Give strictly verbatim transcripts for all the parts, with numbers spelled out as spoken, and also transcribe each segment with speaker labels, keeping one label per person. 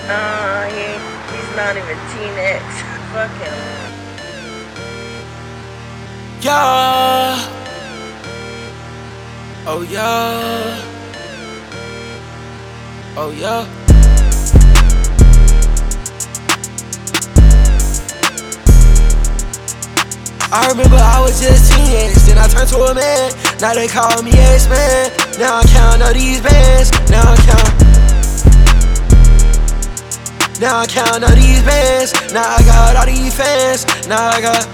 Speaker 1: Nah, he, he's not even T-Nex. Fuck him.
Speaker 2: Yeah. Oh yeah. Oh yeah. I remember I was just teenage, then I turned to a man. Now they call me X-Man. Now I count all these bands. Now I count. Now I count all these bands. Now I got all these fans. Now I got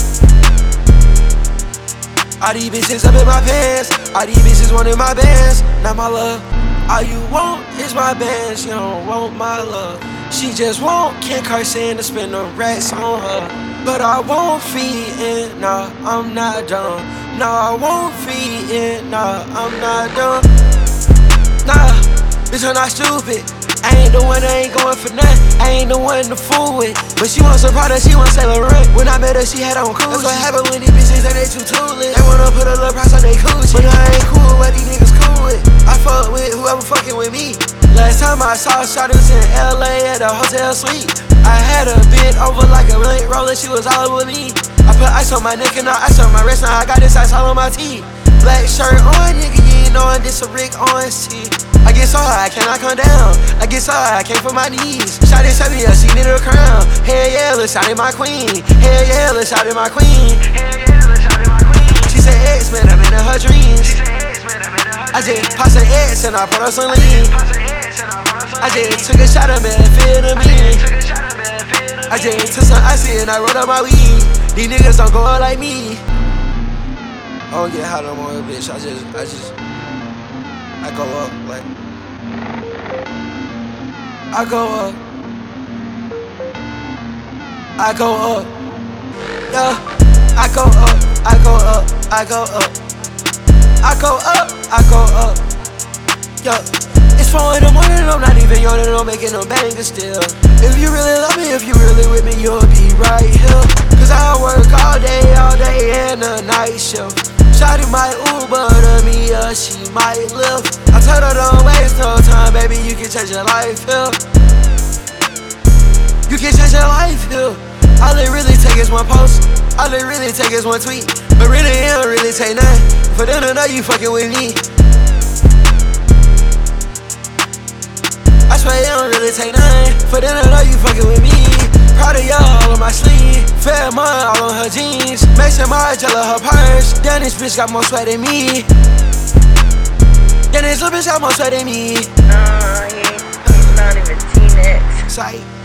Speaker 2: all these bitches up in my pants. All these bitches wanting my bands. Not my love. All you want is my bands. You don't want my love. She just want Ken Carson to spend the racks on her. But I won't feed in, nah, I'm not dumb. Nah, I won't feed in, nah, I'm not dumb. Nah, bitch, I'm not stupid. I ain't the one that ain't going for nothing. I ain't the one to fool with. But she wants some product, she wants Saint Laurent. When I met her, she had on Gucci. That's what happened when these bitches say they too toothless. They wanna put a little price on they coochie. But I ain't cool with what these niggas cool with. I fuck with whoever fucking with me. Last time I saw Shawty was in L A at a hotel suite. I had her bent over like a link roller, she was all over me. I put ice on my neck and now ice on my wrist, now I got this ice all on my teeth. Black shirt on, nigga, you ain't knowin' this a Rick Owens tee. I get so high, I cannot come down. I get so high, I came from my knees. Shawty set me up, she needed a crown. Hell yeah, look, Shawty my queen. Hell yeah, look, Shawty my queen. Hell yeah, look, Shawty my queen. She said X-Man, I'm into her dreams. She said X-Man, I'm into her dreams. I just popped some X and I put her some lean. I just took a shot of methamphetamine. I just took some icy and I rolled up my weed. These niggas don't go up like me. I don't get hot no more, bitch. I just, I just, I go up like, I go up, I go up, yeah. I go up, I go up, I go up, I go up, I go up, yeah. It's four in the morning, I'm not even yawning, I'm making a banger still. If you really love me, if you really with me, you'll be right here. Cause I work all day, all day and a night shift. Shawty might Uber to me, or she might lift. I told her don't waste no time, baby, you can change your life here. You can change your life here. All it really take is one post, all it really take is one tweet. But really, it don't really take nothing for them to know you fucking with me. I swear it don't really take nothing for them to know you fucking with me. Proud of y'all all on my sleeve, fair money all on her jeans. Mason Margiela her purse. Damn, this bitch got more sweat than me. Damn, this little bitch got more sweat than me.
Speaker 1: Nah, he, he's not even T-Nex.
Speaker 2: Sight.